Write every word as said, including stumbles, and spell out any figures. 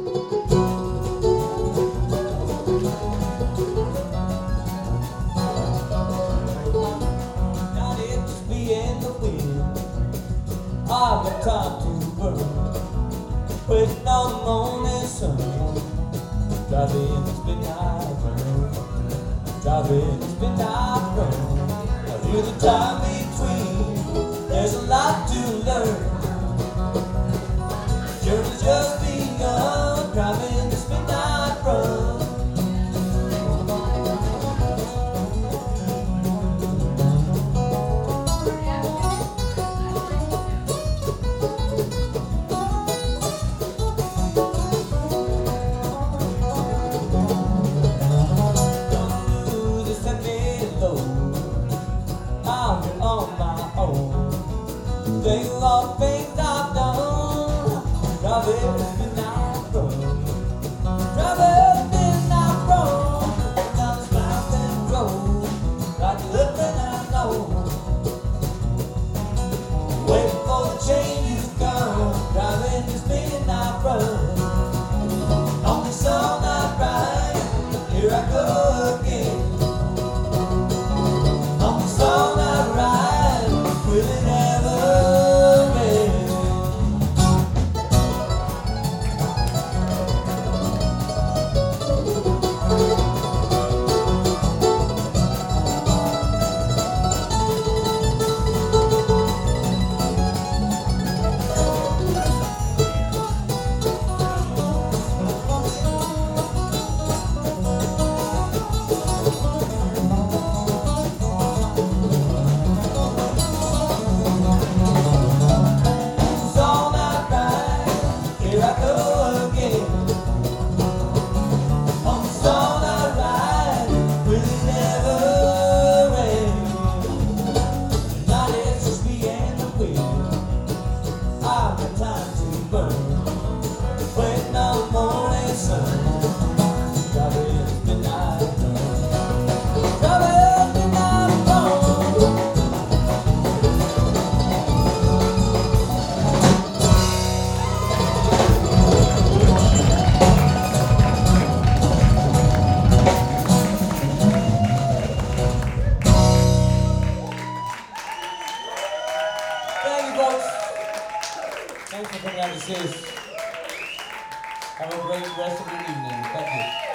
Not it just me and the wind. I've got time to burn, waiting on the morning sun. Driving this midnight run, driving this midnight run. I hear the time between, there's a lot to learn. Journey's just begun, driving this midnight run. On my own, think of all the things I've done. Driving this midnight road, driving this midnight road, down this mountain road, like nothing I know. Waiting for the change to come, driving this midnight road. On this all night ride, here I go again. On this all night ride, will it ever end? Here I go again. On this all night ride, will it ever end? Not it's just me and the wind. I've got time to burn, waiting on the morning sun. Driving this midnight run, driving this midnight run. Thank you, folks. Thanks for coming out to see us. Have a great rest of your evening. Thank you.